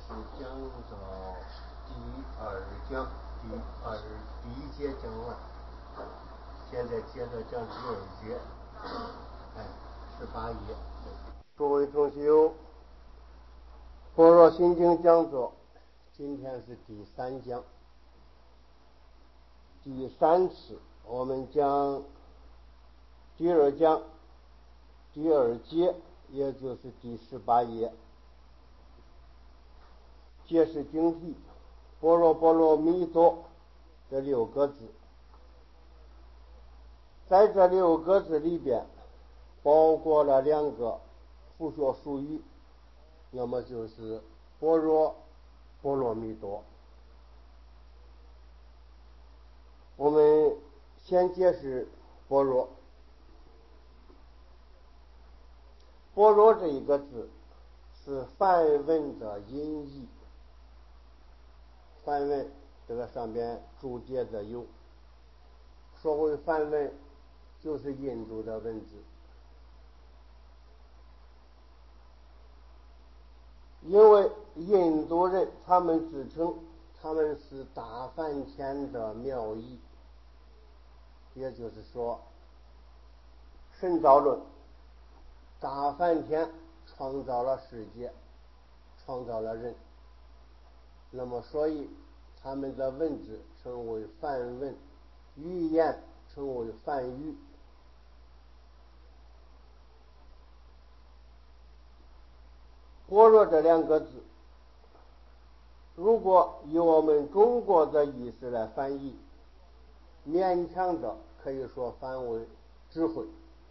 讲到第二讲，第一节讲完，现在接着讲第二节，18页。诸位同学，般若心经讲座，今天是第3讲，第3次我们讲第二讲第2节，也就是第18页。揭示经题，般若波罗蜜多这6个字，在这6个字里边包括了2个复学术语，那么就是般若波罗蜜多。我们先解释般若。般若这一个字是梵文的音译，梵文这个上边注解的有，所谓梵文就是印度的文字，因为印度人他们自称他们是大梵天的妙意，也就是说神造论，大梵天创造了世界，创造了人，那么所以他们的文字称为梵文，语言称为梵语。般若这2个字，如果以我们中国的意思来翻译，勉强的可以说翻为智慧。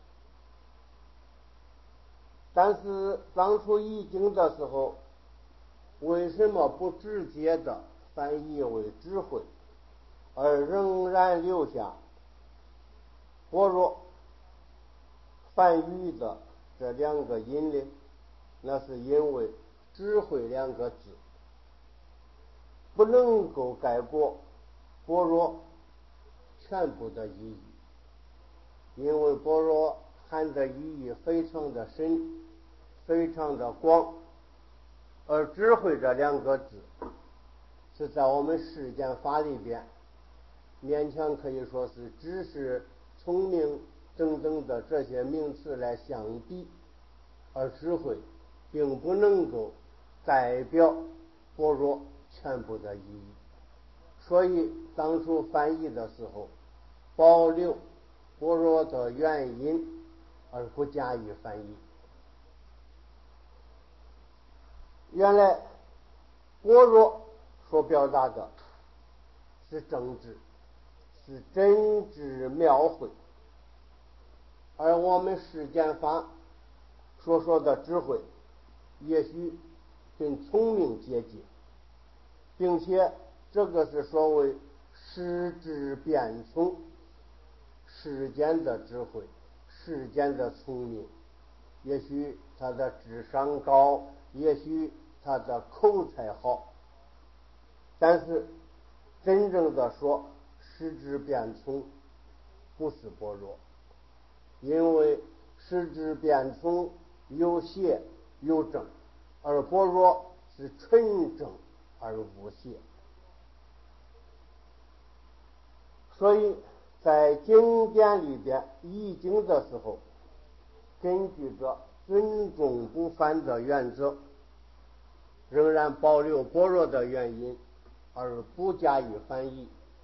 但是当初译经的时候，为什么不直接的翻译为智慧，而仍然留下般若梵语的这2个音呢？那是因为智慧2个字不能够概括般若全部的意义，因为般若含的意义非常的深，非常的广，而智慧这2个字是在我们世间法里边勉强可以说是知识、聪明等等的这些名词来相比，而智慧并不能够代表般若全部的意义，所以当初翻译的时候保留般若的原因而不加以翻译。原来般若所表达的是正知，是真知妙慧，而我们世间法所说的智慧也许跟聪明接近，并且这个是所谓识智变聪，世间的智慧，世间的聪明，也许他的智商高，也许他的口才好，但是真正的说识智变聪不是般若，因为识智变聪有邪有正，而般若是纯正而无邪。所以在经典里边译经的时候，根据着尊重不犯的原则，仍然保留般若的原因而不加以翻译。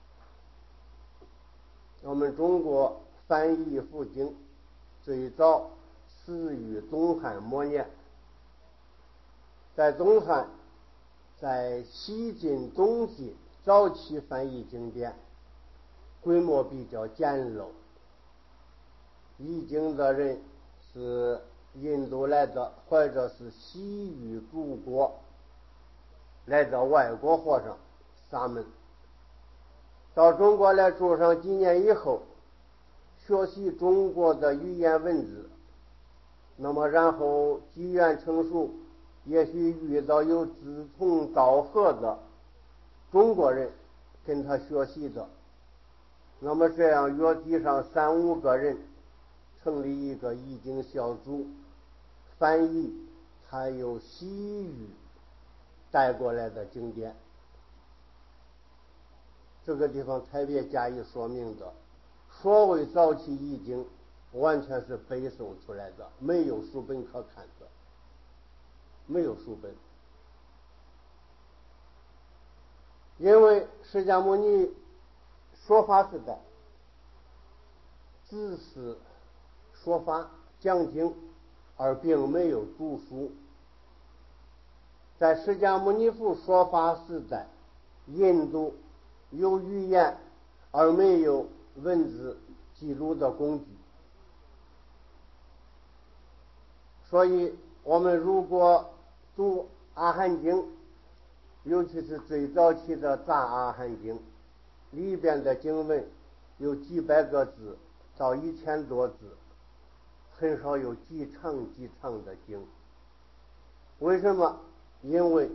我们中国翻译佛经最早始于东汉末年，在东汉在西晋东晋早期翻译经典规模比较简陋，译经的人是印度来的，或者是西域诸国来的外国和尚沙门，到中国来住上几年以后，学习中国的语言文字，那么然后机缘成熟，也许遇到有志同道合的中国人跟他学习的，那么这样约集上3、5个人成立一个译经小组，翻译还有西域带过来的经典。这个地方特别加以说明的，所谓早期易经完全是背诵出来的，没有书本可看的，没有书本。因为释迦牟尼说法时代只是说法讲经，而并没有读书。在释迦牟尼佛说法时代，印度有语言而没有文字记录的工具，所以我们如果读阿含经，尤其是最早期的杂阿含经，里边的经文有几百个字到1000多字，很少有几长的经。为什么？因为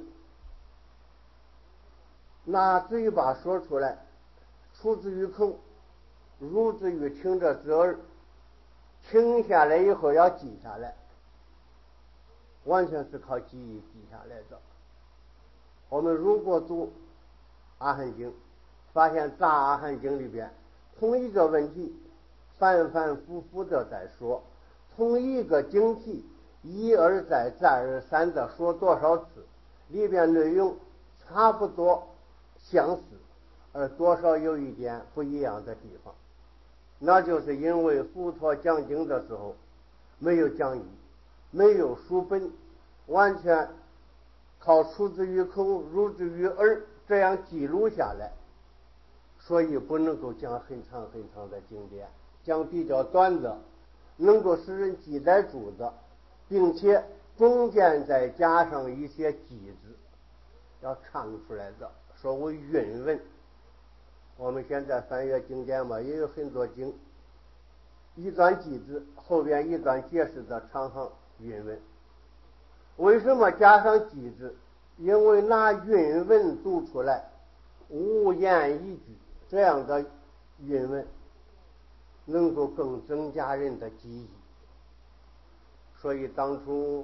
拿嘴巴说出来，出自于口，入自于听者之耳，听下来以后要记下来，完全是靠记忆记下来的。我们如果读阿含经，发现杂阿含经里边同一个问题反反复复的在说，同一个经题一而再再而三的说多少次，里边内容差不多相似，而多少有一点不一样的地方，那就是因为佛陀讲经的时候没有讲义，没有书本，完全靠出自于口入自于耳这样记录下来，所以不能够讲很长的经典，讲比较短的，能够使人记得住的，并且中间再加上一些偈子，要唱出来的，所谓韵文。我们现在翻阅经典嘛，也有很多经，一段偈子后边一段解释的长行韵文。为什么加上偈子？因为拿韵文读出来，无言一句，这样的韵文能够更增加人的记忆。所以当初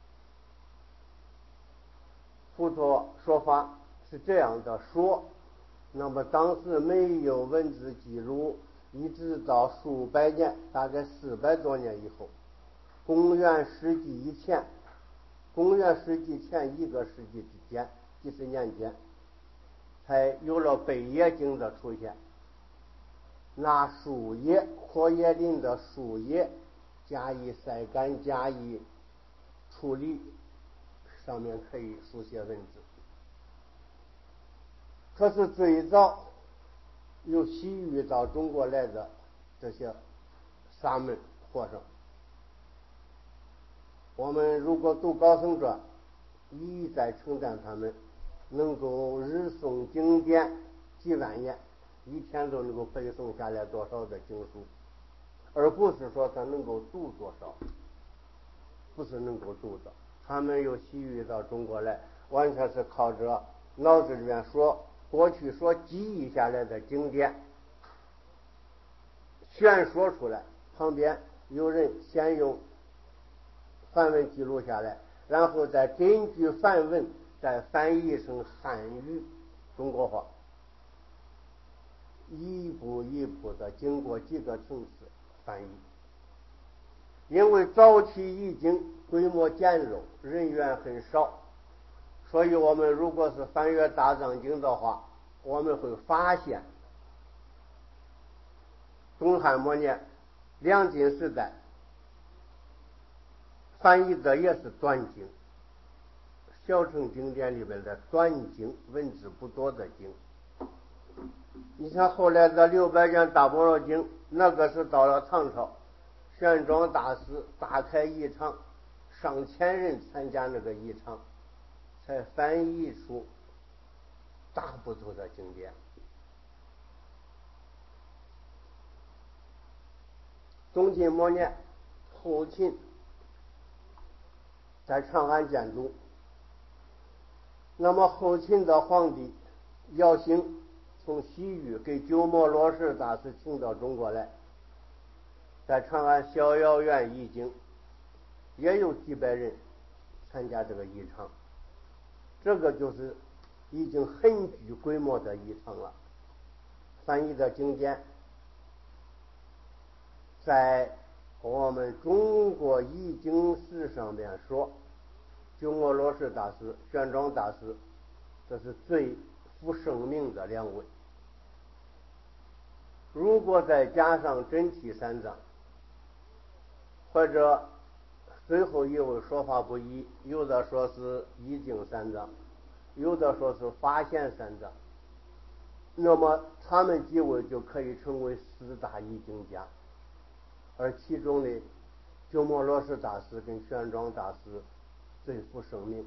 佛陀说法是这样的说，那么当时没有文字记录，一直到数百年，大概400多年以后，公元世纪以前，公元世纪前1个世纪之间，几十年间，才有了贝叶经的出现。拿树叶，阔叶林的树叶加以晒干，加以处理，上面可以书写文字。可是最早由西域到中国来的这些沙门和尚，我们如果读高僧传，一再称赞他们能够日诵经典几万言，一天都能够背诵下来多少的经书，而不是说他能够读多少，不是能够读的。他们由西域到中国来，完全是靠着脑子里面说过去所记忆下来的经典宣说出来，旁边有人先用梵文记录下来，然后再根据梵文再翻译成汉语中国话，一步一步的经过几个层次翻译。因为早期易经规模简陋，人员很少，所以我们如果是翻阅大藏经的话，我们会发现东汉末年梁晋时代翻译的也是短经，小乘经典里边的短经，文字不多的经。你像后来的600卷大般若经，那个是到了唐朝，玄奘大师大开仪场，上千人参加那个仪场，才翻译出大部头的经典。东晋末年，后秦在长安建都，那么后秦的皇帝姚兴从西域给鸠摩罗什大师请到中国来，在长安逍遥园译经，也有几百人参加这个仪场。 这个就是已经很具规模的异常了。翻译的经典在我们中国易经史上面说，鸠摩罗什大师、玄奘大师，这是最负盛名的两位。如果再加上真题三藏，或者最后一位说法不一，有的说是易经三藏，有的说是法显三藏，那么他们几位就可以成为四大易经家。而其中的鸠摩罗什大师跟玄奘大师最负盛名。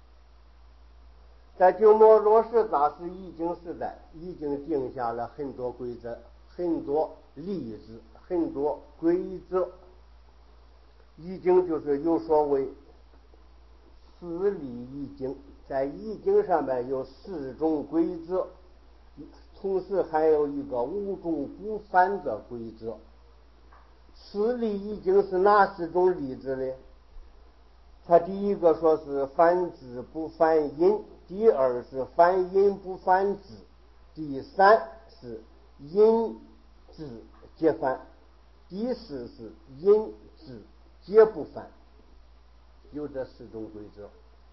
在鸠摩罗什大师易经时代，已经定下了很多规则、很多例子、很多规则。易经就是有所谓四例易经，在易经上面有4种规则，同时还有一个5种不犯的规则。四例易经是哪4种例子呢？他第一个说是犯字不犯音，第二是犯音不犯字，第三是音字皆犯，第四是音字皆不犯，有这4种规则。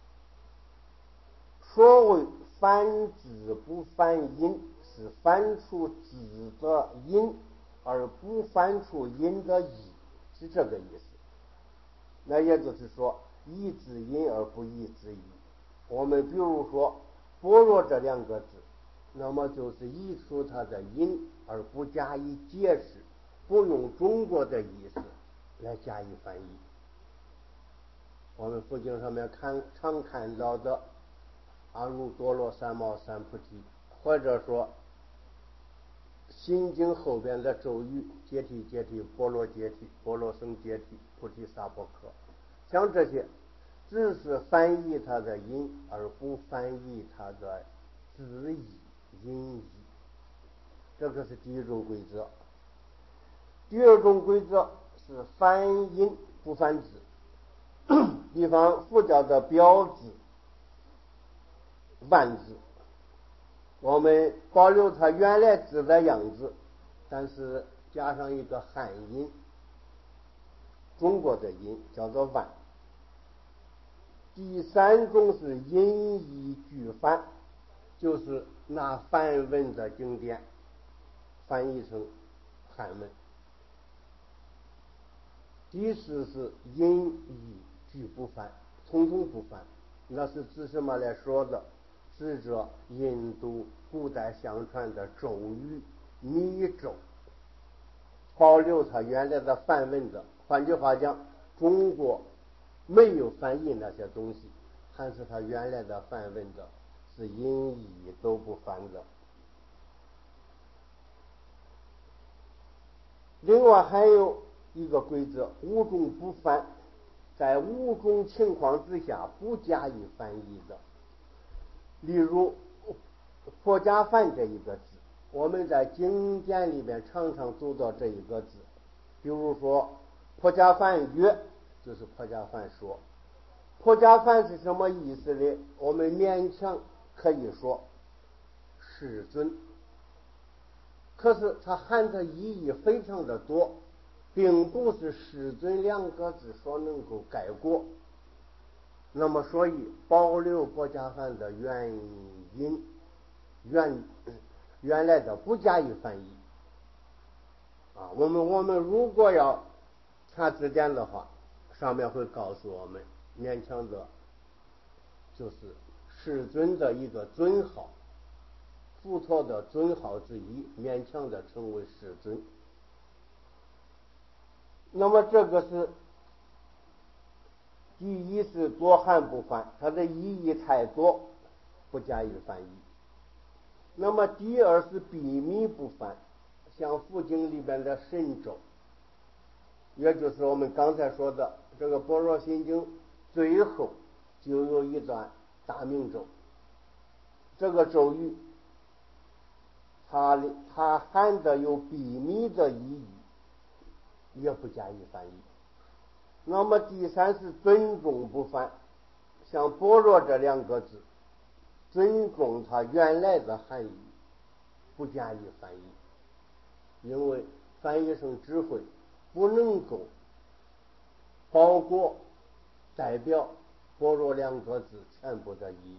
所谓犯字不犯音，是犯出字的音而不犯出音的义，是这个意思。那也就是说，义字音而不义字义。我们比如说般若这2个字，那么就是译出它的音而不加以解释，不用中国的意思来加以翻译。我们佛经上面常看到的阿耨多罗三藐三菩提，或者说心经后边的咒语，揭谛揭谛，波罗揭谛，波罗僧揭谛，菩提萨婆诃，像这些只是翻译它的音而不翻译它的字义音义，这个是第一种规则。第二种规则是翻音不翻字。比方佛教的表字万字，我们保留它原来字的样子，但是加上一个汉音，中国的音叫做万。第3种是音译俱翻，就是拿梵文的经典翻译成汉文。第4是音译俱不翻，统统不翻。那是指什么来说的？指着印度古代相传的咒语密咒，保留它原来的梵文的。换句话讲，中国没有翻译那些东西，还是它原来的梵文的，是音译都不翻的。另外还有一个规则，5种不翻，在5种情况之下不加以翻译的。例如婆家梵这一个字，我们在经典里面常常读到这一个字，比如说婆家梵曰，就是婆家梵说。婆家梵是什么意思呢？我们勉强可以说世尊，可是它含的意义非常的多，并不是世尊2个字所能够概括。那么所以保留婆家梵的原因原来的不加以翻译啊。我们如果要查字典的话，上面会告诉我们，勉强的就是世尊的一个尊号，佛陀的尊号之一，勉强的称为世尊。那么这个是第一，是多汉不翻，它的意义太多，不加以翻译。那么第二是秘密不翻，像佛经里边的神咒，也就是我们刚才说的这个般若心经最后就有一段大明咒，这个咒语它含的有秘密的意义，也不加以翻译。那么第3是尊重不翻，像般若这2个字， 尊重它原来的含义，不建立翻译，因为翻译成智慧不能够包括代表般若两个字全部的意义。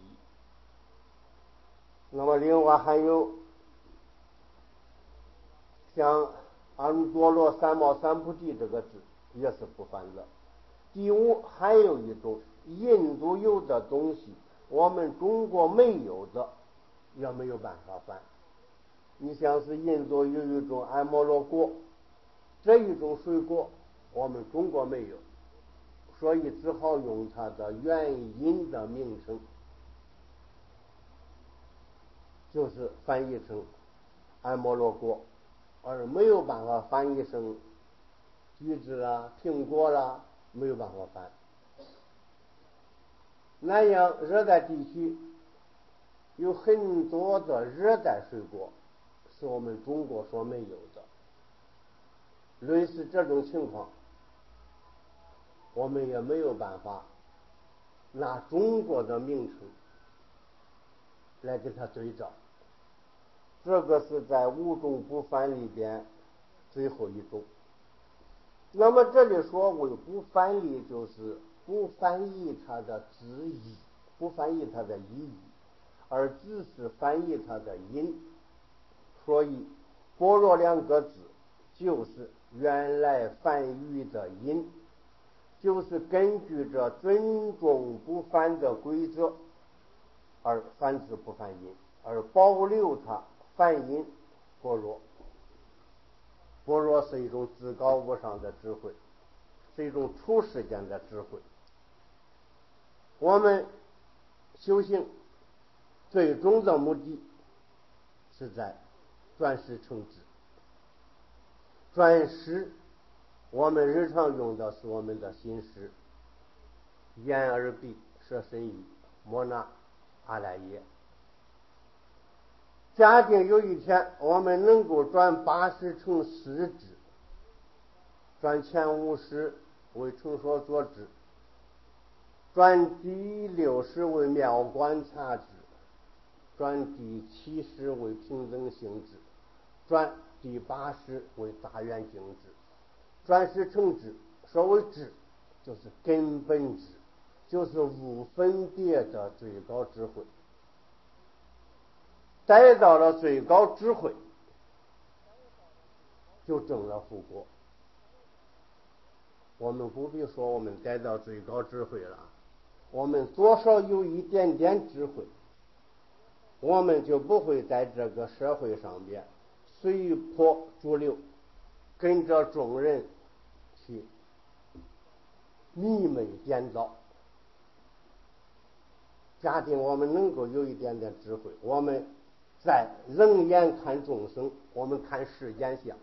那么另外还有像阿耨多罗三藐三菩提这个字也是不翻的。第五，还有一种印度有的东西我们中国没有的也没有办法翻。你像是印度有一种安摩罗果，这一种水果我们中国没有，所以只好用它的原因的名称，就是翻译成安摩罗果，而没有办法翻译成橘子啦、苹果啦，没有办法翻。南洋热带地区有很多的热带水果是我们中国所没有的，类似这种情况我们也没有办法拿中国的名称来给它对照。这个是在五种不翻里边最后一种。那么这里所谓不翻译，就是不翻译它的字义，不翻译它的意义，而只是翻译它的音。所以般若两个字就是原来梵语的音，就是根据着尊重不翻的规则而翻字不翻音，而保留它梵音般若。般若是一种至高无上的智慧，是一种出世间的智慧。我们修行最终的目的是在转识成智。转识我们日常用的是我们的心识，眼耳鼻舌身意，摩那阿赖耶。假定有一天我们能够转80成4智，转前50为成所作智，转第60为妙观察智，转第70为平等性智，转第80为大圆镜智。转识成智，所谓智就是根本智，就是无分别的最高智慧。得到了最高智慧，就证了复果。我们不必说我们得到最高智慧了，我们多少有一点点智慧，我们就不会在这个社会上边随波逐流，跟着众人去迷昧颠倒。假定我们能够有一点点智慧，我们在冷眼看众生，我们看世间相。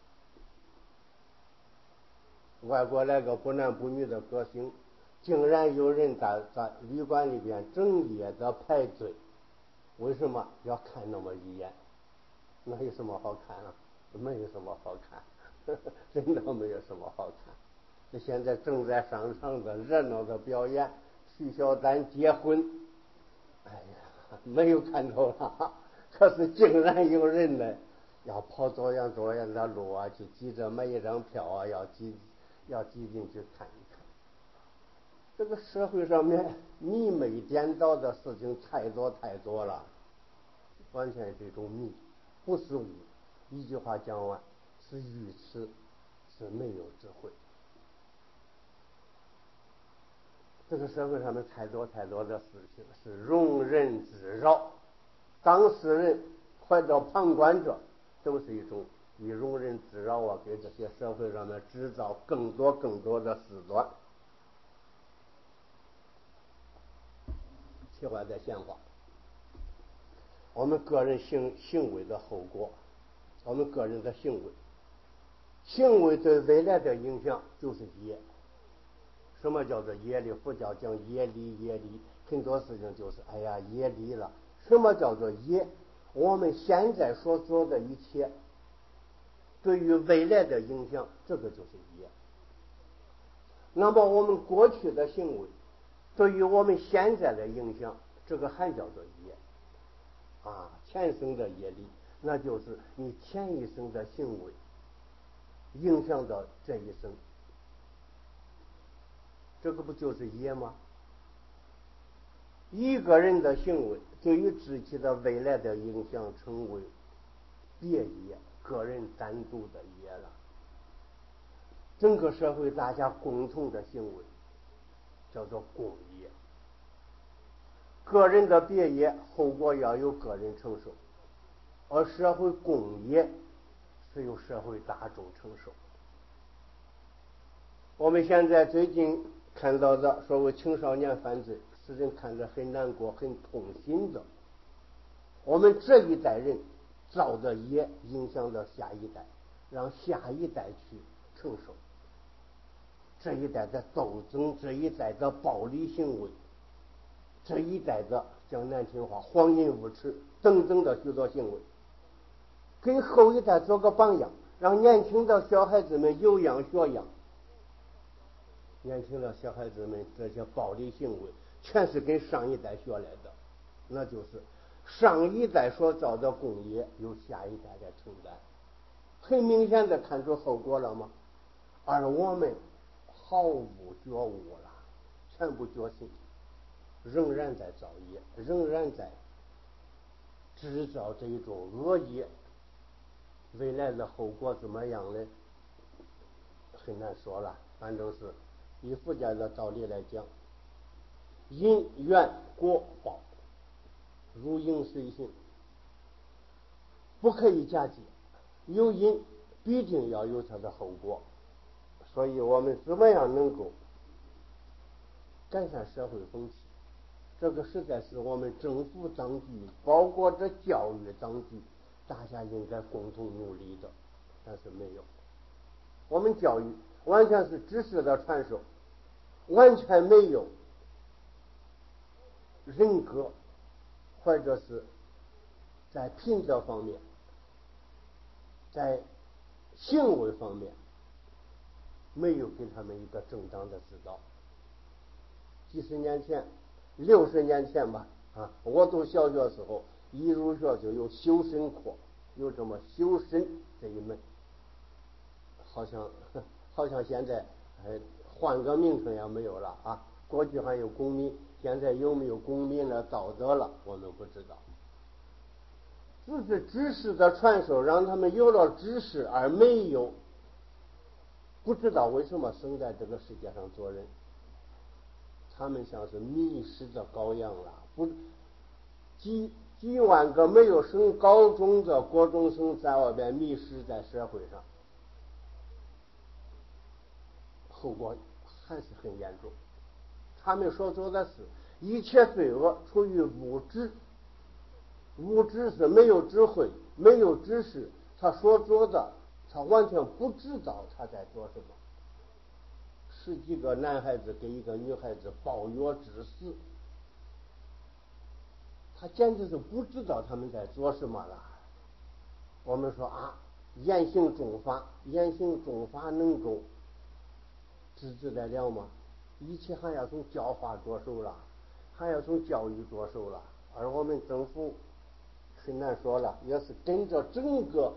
外国来个不男不女的歌星，竟然有人在旅馆里边整夜的排队，为什么要看那么一眼？那有什么好看啊？没有什么好看，真的没有什么好看。这现在正在上场的热闹的表演，徐小丹结婚，哎呀，没有看头了。可是竟然有人呢，要跑多远多远的路啊，去急着买一张票啊，要挤进去看一看。这个社会上面迷昧颠倒的事情太多太多了，完全是一种迷，不是悟。一句话讲完，是愚痴，是没有智慧。这个社会上面太多太多的事情是庸人自扰，当事人或者旁观者都是一种以庸人自扰啊，给这些社会上面制造更多的事端。切换在现话，我们个人行为的后果，我们个人的行为对未来的影响就是业。什么叫做业力？佛教讲业力，很多事情就是哎呀业力了。什么叫做业？我们现在所做的一切对于未来的影响，这个就是业。那么我们过去的行为对于我们现在的影响，这个还叫做业。 前生的业力，那就是你前一生的行为影响到这一生，这个不就是业吗？一个人的行为对于自己的未来的影响成为别业，个人单独的业了。整个社会大家共同的行为叫做共业，个人的别业后果要由个人承受，而社会共业是由社会大众承受。我们现在最近看到的所谓青少年犯罪，使人看着很难过很痛心的。我们这一代人造的业影响到下一代，让下一代去承受这一代的斗争，这一代的暴力行为，这一代的讲难听话荒淫无耻等等的许多行为，给后一代做个榜样，让年轻的小孩子们有样学样。年轻的小孩子们这些暴力行为全是跟上一代学来的，那就是上一代所造的功业由下一代来承担，很明显的看出后果了吗？而我们毫无觉悟了，全部觉醒，仍然在造业，仍然在制造这一种恶业，未来的后果怎么样呢？很难说了。反正是以佛家的道理来讲，因缘果报，如影随形，不可以假借。有因必定要有它的后果，所以我们怎么样能够改善社会风气，这个实在是我们政府当局包括这教育当局大家应该共同努力的，但是没有。我们教育完全是知识的传授，完全没有人格或者是在品德方面，在行为方面没有给他们一个正当的指导。几十年前60年前吧，我读小学的时候，一入学就有修身课，有这么修身这一门，好像现在换个名称也没有了啊。过去还有公民，现在有没有公民的道德了，我们不知道。只是知识的传授，让他们有了知识，而没有不知道为什么生在这个世界上做人。他们像是迷失的羔羊了，不，几万个没有升高中的国中生在外边迷失在社会上，后果还是很严重。他们所做的事，一切罪恶出于无知，无知是没有智慧，没有知识，他所做的他完全不知道他在做什么。10几个男孩子给一个女孩子抱药致死，他简直是不知道他们在做什么了。我们说严刑重罚，严刑重罚能够制止得了吗？一切还要从教化着手了，还要从教育着手了。而我们政府很难说了，也是跟着整个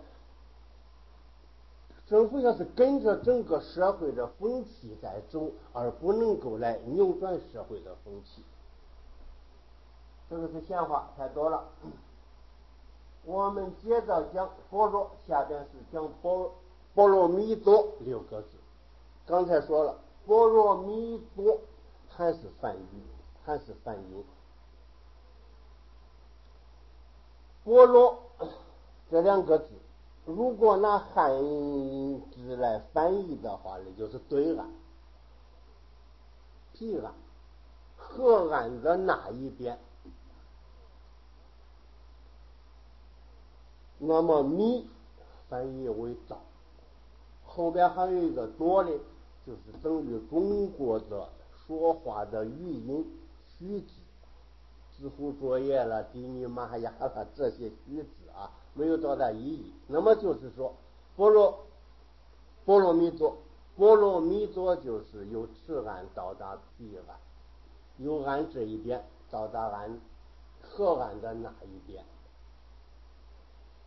政府要是跟着整个社会的风气在走，而不能够来扭转社会的风气。这个是闲话太多了，我们接着讲般若，下边是讲般若蜜多6个字。刚才说了，般若蜜多还是梵语，还是梵音。般若这2个字，如果拿汉字来翻译的话呢，就是对岸、彼岸、河岸的那一边。那么密翻译为道，后边还有一个多呢，就是等于中国的说话的语音虚字，知乎作业了、迪尼玛呀了这些虚字没有多大意义。那么就是说般若蜜多，般若蜜多就是由此岸到达彼岸，由岸这一边到达岸河岸的那一边。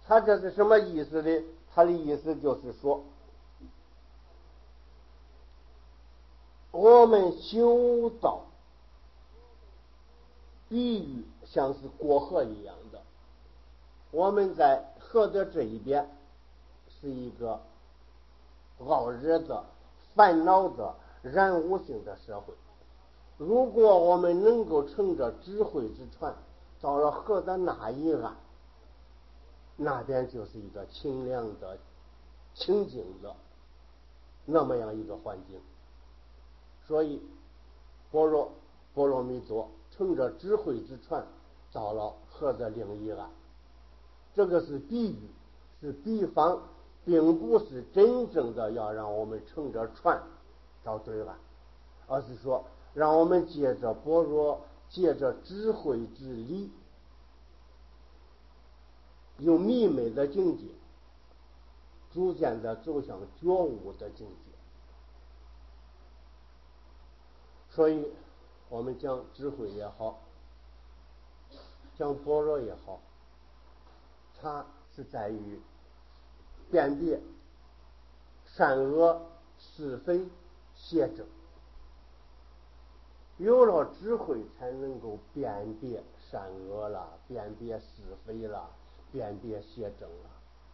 他这是什么意思呢？他的意思就是说，我们修道比喻像是过河一样的，我们在河的这一边是一个熬日的、烦恼的、染污性的社会。如果我们能够乘着智慧之船到了河的那一岸，那边就是一个清凉的、清净的那么样一个环境。所以般若蜜多乘着智慧之船到了河的另一岸，这个是比喻，是比方，并不是真正的要让我们乘着船到对岸，而是说让我们借着般若，借着智慧之理，用弥美的境界逐渐的走向觉悟的境界。所以我们讲智慧也好，讲般若也好，它是在于辨别善恶是非邪正。有了智慧才能够辨别善恶了，辨别是非了，辨别邪正了。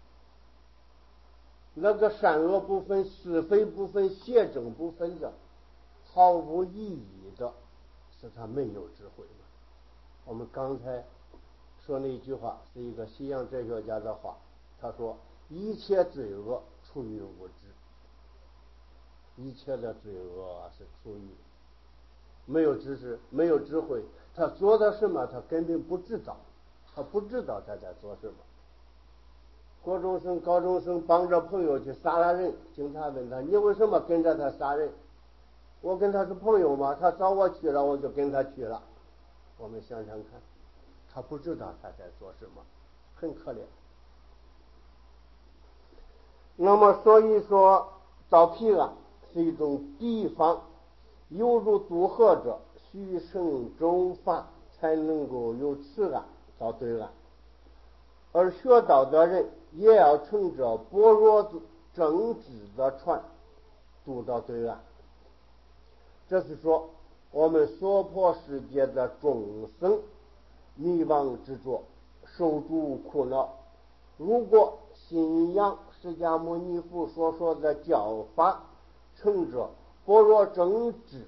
那个善恶不分、是非不分、邪正不分的，毫无意义的，是他没有智慧嘛。我们刚才说那句话是一个西洋哲学家的话，他说一切罪恶出于无知，一切的罪恶是出于没有知识、没有智慧。他做的什么他根本不知道，他不知道他在做什么。国中生、高中生帮着朋友去杀了人，警察问他：“你为什么跟着他杀人？”我跟他是朋友吗？他找我去了，我就跟他去了。我们想想看，他不知道他在做什么，很可怜。那么，所以说到彼岸是一种比方，犹如渡河者须乘舟筏，才能够由此岸到对岸。而学道的人也要乘着般若正知的船渡到对岸。这是说我们娑婆世界的众生迷惘执着，受诸苦恼，如果信仰释迦牟尼佛所说的教法，乘着般若正知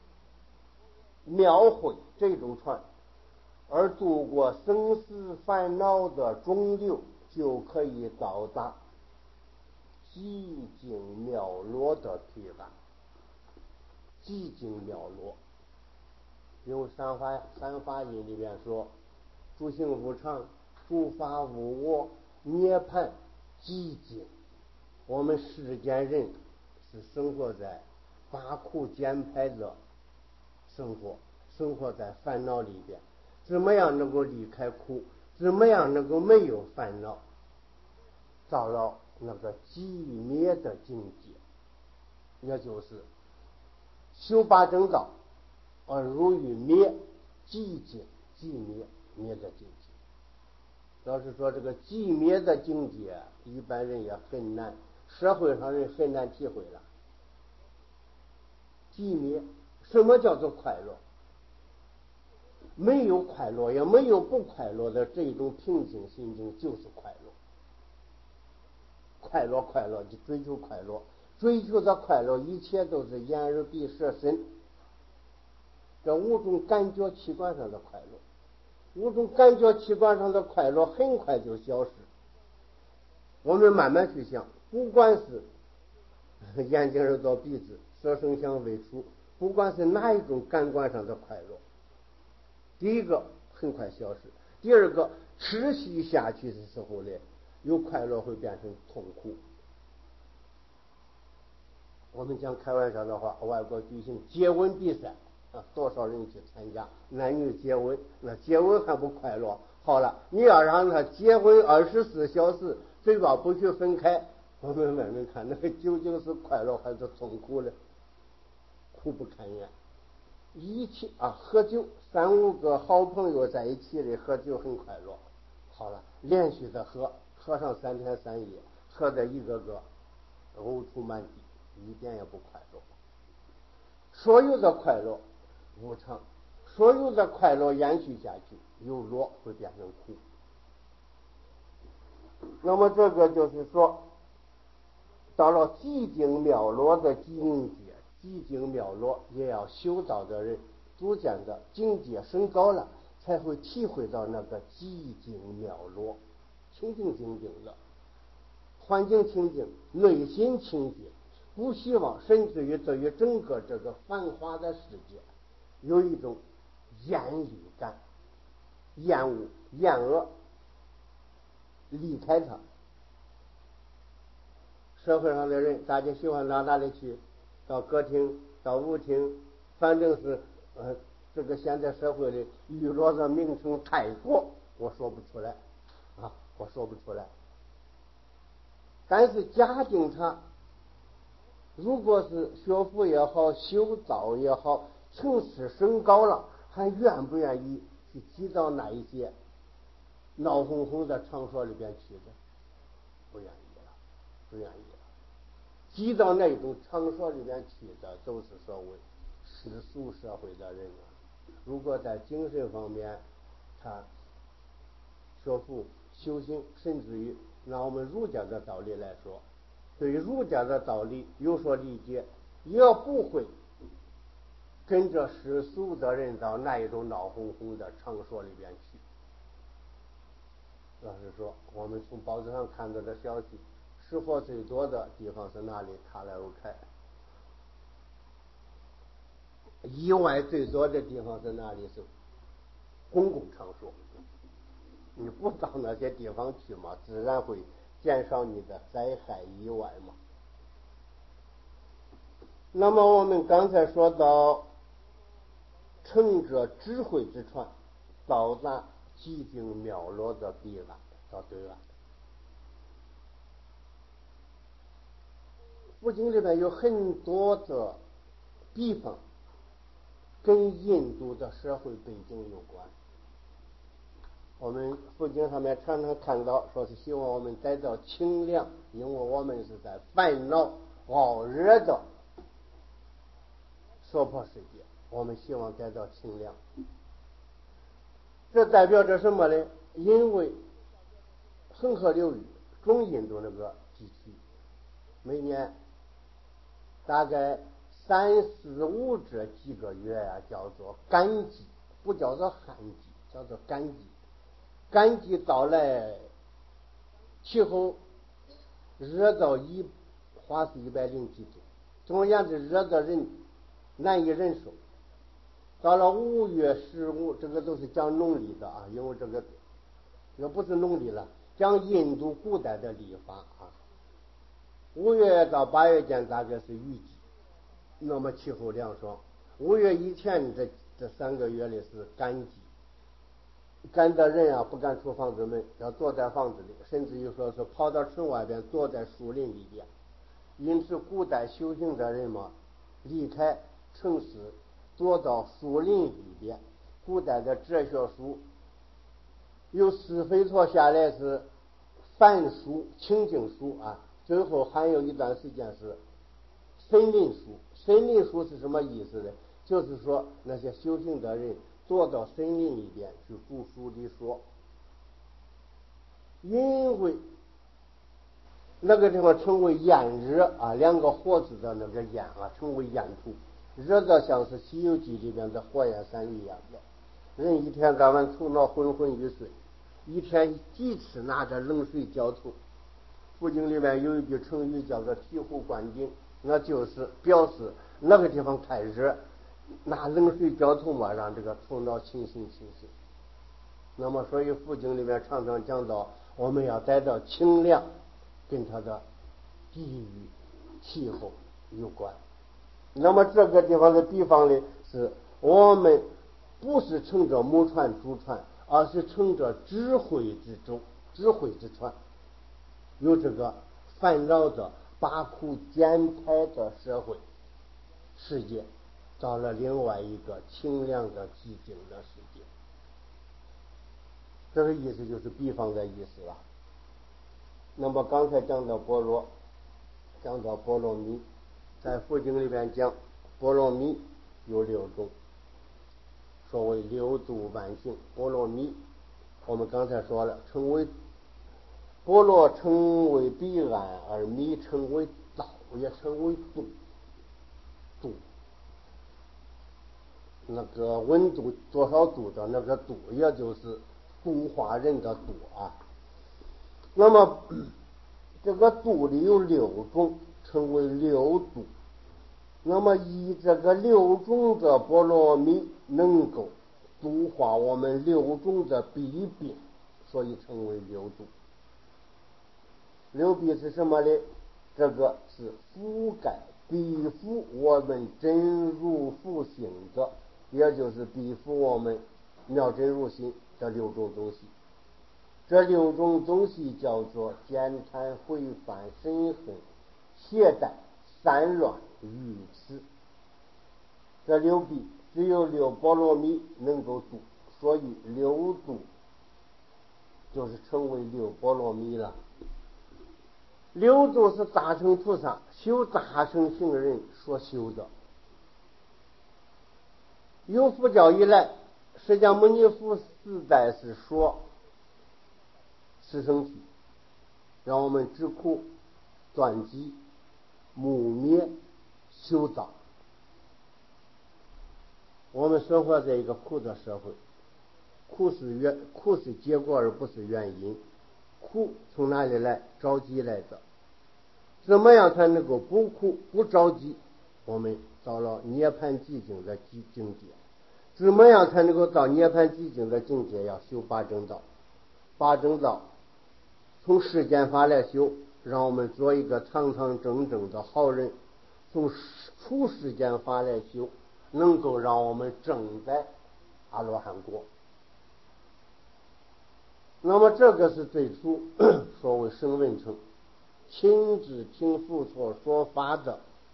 妙慧这种船而度过生死烦恼的中流，就可以到达寂静妙罗的彼岸。寂静妙罗，有三法印里面说：诸行无常，诸法无我，涅槃寂静。我们世间人是生活在八苦减排的生活在烦恼里边，怎么样能够离开苦？怎么样能够没有烦恼？到了那个寂灭的境界，也就是修八正道而入于灭寂静寂灭的境界。要是说这个寂灭的境界，一般人也很难，社会上人很难体会了。寂灭，什么叫做快乐？没有快乐，也没有不快乐的这种平静心境，就是快乐。快乐就追求快乐，追求的快乐，一切都是眼耳鼻舌身这五种感觉器官上的快乐。五种感觉器官上的快乐很快就消失。我们慢慢去想，不管是眼睛、耳朵、鼻子、舌、身、香、味、触，不管是哪一种感官上的快乐，第一个很快消失，第二个持续下去的时候呢，有快乐会变成痛苦。我们讲开玩笑的话，外国举行接吻比赛啊，多少人去参加，男女接吻，那接吻还不快乐？好了，你要让他结婚24小时，嘴巴不许分开，我们问问看，那个究竟是快乐还是痛苦呢？苦不堪言。一起喝酒，3-5个好朋友在一起的喝酒很快乐。好了，连续的喝喝上3天3夜，喝得一个个呕吐满地，一点也不快乐。所有的快乐无常，所有的快乐延续下去，由乐会变成苦。那么这个就是说，到了寂静妙乐的境界，寂静妙乐也要修道的人逐渐的境界升高了，才会体会到那个寂静妙乐，清净清净的环境清净，内心清净，不希望甚至于对于整个这个繁华的世界有一种厌离感、厌恶、厌恶，离开它。社会上的人，大家喜欢到哪里去？到歌厅，到舞厅，反正是这个现在社会里娱乐的名称太多，我说不出来啊，我说不出来。但是假定他如果是学佛也好，修道也好，层次升高了，还愿不愿意去挤到那一些闹哄哄的场所里边去的？不愿意了，不愿意了。挤到那种场所里边去的，都是所谓世俗社会的人啊。如果在精神方面，他学佛修行，甚至于拿我们儒家的道理来说，对于儒家的道理有所理解，也不会跟着世俗的人到那一种闹哄哄的场所里边去。老实说，我们从报纸上看到的消息，失火最多的地方是哪里？卡莱欧凯。意外最多的地方是哪里？是公共场所。你不到那些地方去嘛，自然会减少你的灾害意外嘛。那么我们刚才说到，乘着智慧之船到达寂静妙乐的彼岸，到对岸。佛经里面有很多的地方跟印度的社会背景有关。我们佛经上面常常看到，说是希望我们得到清凉，因为我们是在烦恼熬热的娑婆世界，我们希望得到清凉。这代表着什么呢？因为恒河流域中印度那个地区，每年大概3、4、5这几个月啊，叫做干季，不叫做旱季，叫做干季。干季到来，气候热到华氏107度，总而言之，热的人难以忍受。到了5月15，这个都是讲农历的啊，因为这个不是农历了，讲印度古代的历法啊。5月到8月间大概是雨季，那么气候凉爽。5月以前这3个月里是干季，干的人啊不敢出房子门，要躲在房子里，甚至于说是跑到城外边躲在树林里边。因此古代修行的人嘛，离开城市躲到树林里边。古代的哲学书由施肥陀下来是梵书、清净书啊，最后还有一段时间是森林书。森林书是什么意思呢？就是说那些修行的人躲到森林里边去读书的说，因为那个地方称为焰热啊，2个火字的那个焰啊，称为焰土，热的像是《西游记》里边的火焰山一样的。人一天到晚头脑昏昏欲睡，一天几次拿着冷水浇头。佛经里面有一句成语叫做醍醐灌顶，那就是表示那个地方太热，拿冷水浇头嘛，让这个头脑清醒清醒。那么所以佛经里面常常讲到，我们要待到清凉，跟它的地域气候有关。那么这个地方的地方呢，是我们不是乘着木船主船，而是乘着智慧之舟、智慧之船，有这个烦恼的八苦减排的社会世界，到了另外一个清凉的寂静的世界。这个意思就是比方的意思了。 那么刚才讲到般若，讲到波罗蜜，在佛经里边讲波罗蜜有6种，所谓六度万行。波罗蜜我们刚才说了，称为波罗称为彼岸，而蜜称为道，也称为度。那个温度多少度的那个度，也就是度化人的度啊。那么这个度里有6种，称为六度。那么以这个6种的波罗蜜能够度化我们6种的弊病，所以称为六度。六弊是什么呢？这个是覆盖庇护我们真如复性的，也就是庇护我们妙真如心这6种东西。这6种东西叫做见贪毁犯深恨懈怠散乱愚痴。这6弊只有6波罗蜜能够度，所以6度就是称为6波罗蜜了。6度是大乘菩萨修大乘行人所修的。有佛教以来，释迦牟尼佛时代是说四圣谛，让我们止苦断集木灭修道。我们生活在一个苦的社会，苦是结果而不是原因。苦从哪里来？着急来的。怎么样才能够不苦不着急？我们到了涅槃寂静的境界。怎么样才能够到涅槃寂静的境界？要修八正道。八正道从世间法来修，让我们做一个堂堂正正的好人；从出世间法来修，能够让我们证在阿罗汉果。那么这个是最初所谓声闻乘亲自听佛陀说法的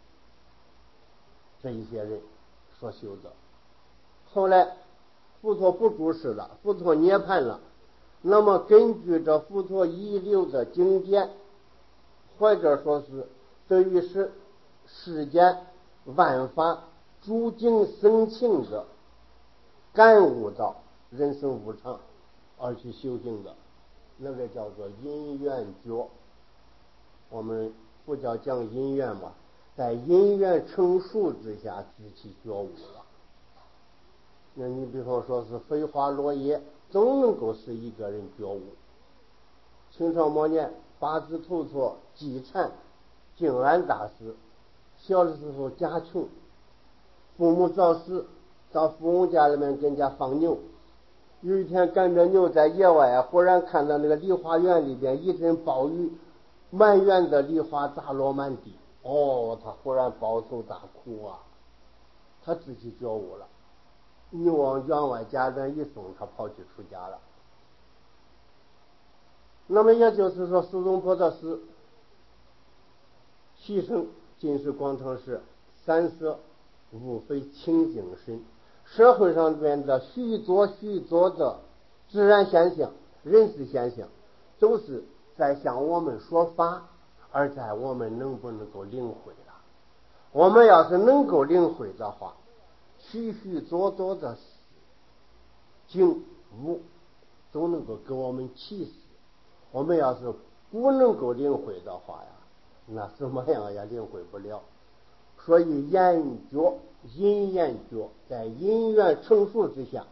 这一些人所修的。后来佛陀不住世了，佛陀涅槃了，那么根据着佛陀遗留的经典，或者说是对于世间万法诸境生情的感悟到人生无常而去修行的，那个叫做因缘觉。我们佛教讲因缘嘛，在因缘成熟之下自其觉悟了。那你比方说是飞花落叶都能够使一个人觉悟。清朝末年八字头陀寂禅静安大师小的时候家穷，父母早死，到富翁家里面跟人家放牛。有一天赶着牛在野外，忽然看到那个梨花园里边一阵暴雨，满园的梨花砸落满地。他忽然抱头大哭啊，他自己觉悟了。牛往园外家人一送，他跑去出家了。那么也就是说，苏东坡的诗牺牲尽是广场诗，三舍无非清净身。社会上边的许多的自然现象、人事现象，都是在向我们说法，而在我们能不能够领会了。我们要是能够领会的话，许多的景物都能够给我们启示。我们要是不能够领会的话呀，那怎么样也领会不了。所以因缘觉，在因缘成熟之下，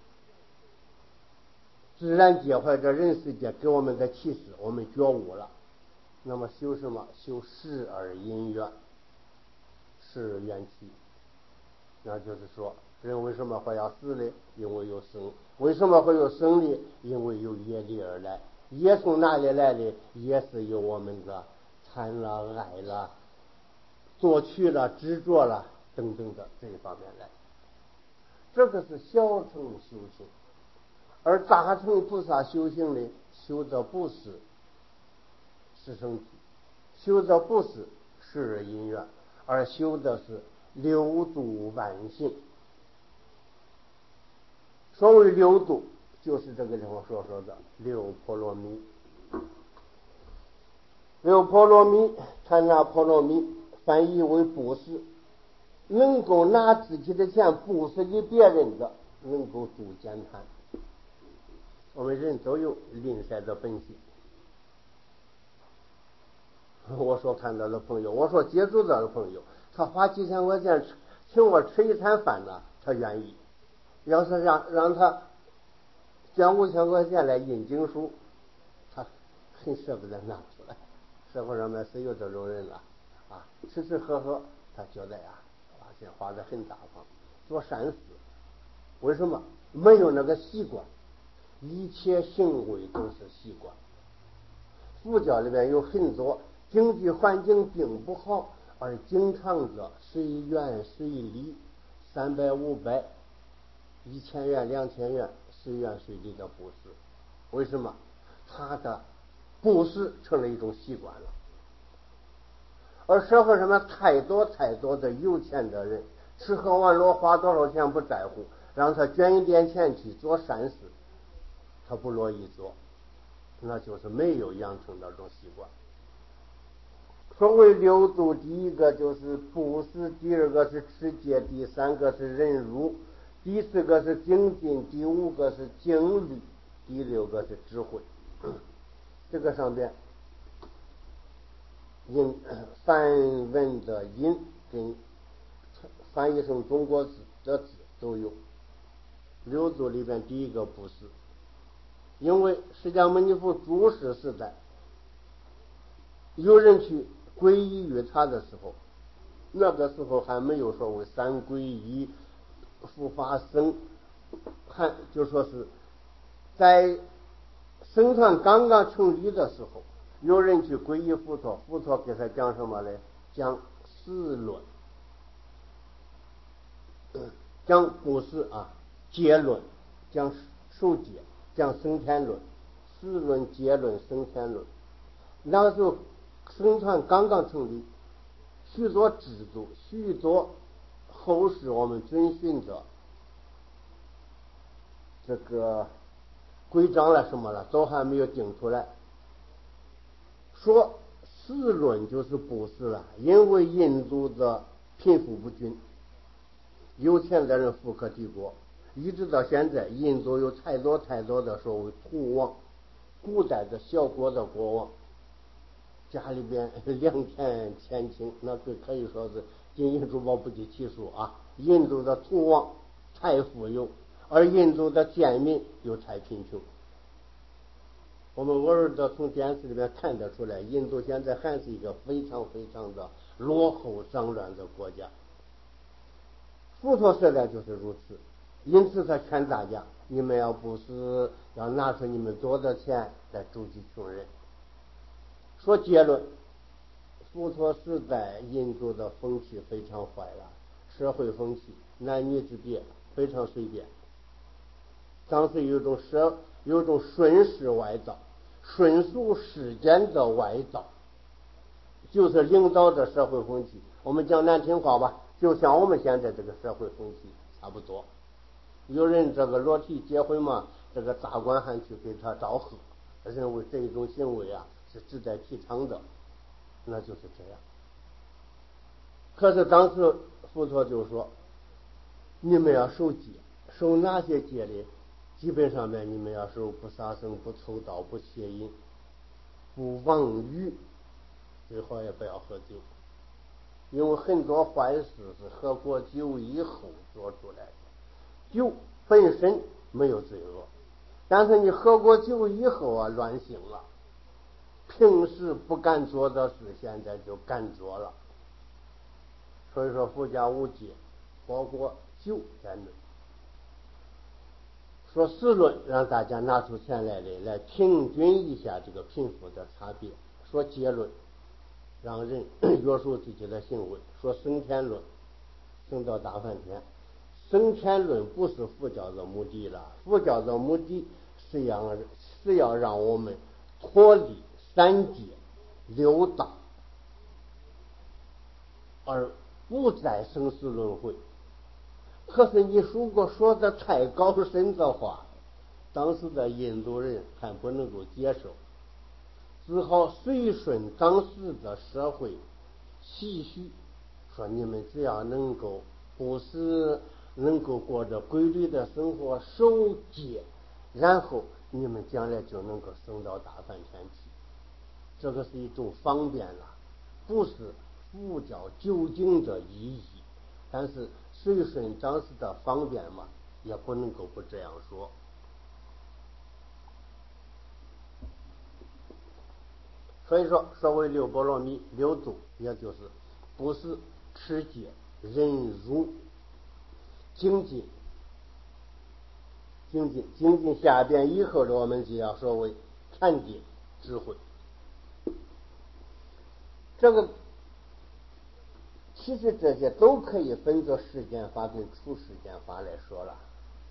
自然界或者人世界给我们的启示，我们觉悟了。那么修什么？修十二因缘，十二缘起。那就是说，人为什么会要死呢？因为有生。为什么会有生呢？因为有业力而来。业从哪里来的？也是由我们的贪了、爱了、作取了、执着了等等的这一方面来。这个是小乘修行，而大乘菩萨修行呢，修的不是四圣谛，修的不是十二因缘，而修的是六度万行。所谓六度，就是这个地方所说的六波罗蜜。 有婆罗米，他拿婆罗米翻译为布施，能够拿自己的钱布施给别人的，能够度减贪。我们人都有吝啬的本性。我所看到的朋友，我所接触到的朋友，他花几千块钱请我吃一餐饭呢，他愿意。要是让他将5000块钱来印经书，他很舍不得拿出来。社会上面是有这种人了啊，吃吃喝喝，他觉得呀，钱花得很大方，做善事。为什么？没有那个习惯，一切行为都是习惯。佛教里面有很多经济环境并不好，而经常的随缘随礼，300、500、1000元、2000元，随缘随礼的布施。为什么？他的布施成了一种习惯了。而社会上面太多的有钱的人，吃喝玩乐花多少钱不在乎，让他捐一点钱去做善事，他不乐意做，那就是没有养成那种习惯。所谓六度，第一个就是布施，第二个是持戒，第三个是忍辱，第四个是精进，第五个是经律，第六个是智慧。这个上边梵文的音跟翻译成中国字的字都有。六度里边第一个布施，因为释迦牟尼佛住世时代，有人去皈依于他的时候，那个时候还没有所谓三皈依、护法僧，还就说是在僧团刚刚成立的时候，有人去皈依佛陀，佛陀给他讲什么呢？讲四论，讲布施啊，戒论，讲受戒，讲升天论，四论、戒论、升天论。那个时候僧团刚刚成立，许多制度，许多后世我们遵循的这个规章了什么了都还没有定出来。说四论就是布施了，因为印度的贫富不均，有钱的人富可敌国，一直到现在印度有太多的所谓土王，古代的小国的国王，家里边良田千顷，那可以说是金银珠宝不计其数啊。印度的土王太富有，而印度的贱民又太贫穷。我们偶尔的从电视里面看得出来，印度现在还是一个非常的落后脏乱的国家。佛陀时代就是如此，因此他劝大家，你们要布施，要拿出你们多的钱来周济穷人。说结论，佛陀时代印度的风气非常坏了，社会风气男女之别非常随便。当时有一种顺势外道，顺俗世间的外道，就是领导的社会风气。我们讲难听话吧，就像我们现在这个社会风气差不多。有人这个裸体结婚嘛，这个大官还去给他招贺，认为这一种行为啊是值得提倡的，那就是这样。可是当时佛陀就说，你们要守戒，守哪些戒呢？基本上面你们要守不杀生、不偷盗、不邪淫、不妄语，最好也不要喝酒，因为很多坏事是喝过酒以后做出来的。酒本身没有罪恶，但是你喝过酒以后啊，乱性了，平时不敢做的事现在就敢做了。所以说佛家无戒，包括酒在内。说四论，让大家拿出钱来平均一下这个贫富的差别。说结论，让人约束自己的行为。说升天论，升到大梵天。升天论不是佛教的目的了，佛教的目的是要让我们脱离三界六道，而不再生死轮回。可是你如果说的太高深的话，当时的印度人还不能够接受， 只好随顺当时的社会习俗，说你们只要能够不是能够过着规律的生活守节，然后你们将来就能够升到大梵天去。这个是一种方便了，不是佛教究竟的意义，但是随顺当时的方便嘛，也不能够不这样说。所以说，所谓六波罗蜜六度，也就是不是持戒、忍辱、精进。精进下边以后的，我们就要说为禅定、智慧。这个其实这些都可以分作世间法跟出世间法来说了。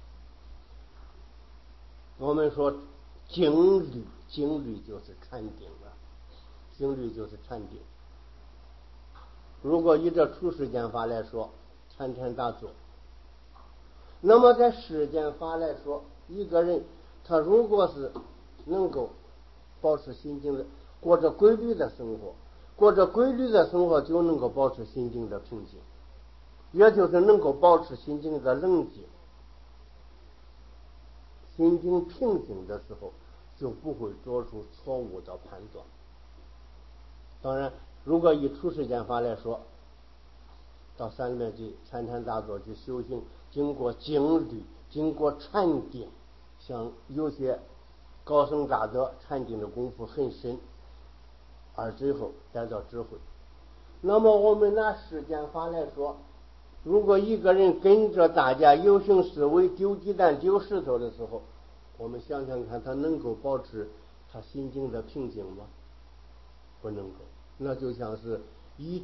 我们说经律就是禅定了，经律就是禅定。如果以这出世间法来说，参禅打坐。那么在世间法来说，一个人他如果是能够保持心境的，过着规律的生活，过着规律的生活就能够保持心境的平静，也就是能够保持心境的冷静。心境平静的时候，就不会做出错误的判断。当然，如果以出世间法来说，到山里面去参禅打坐去修行，经过经律，经过禅定，像有些高僧大德禅定的功夫很深，而最后得到智慧。那么我们拿世间法来说，如果一个人跟着大家有形思维丢鸡蛋丢石头的时候，我们想想看，他能够保持他心境的平静吗？不能够。那就像是一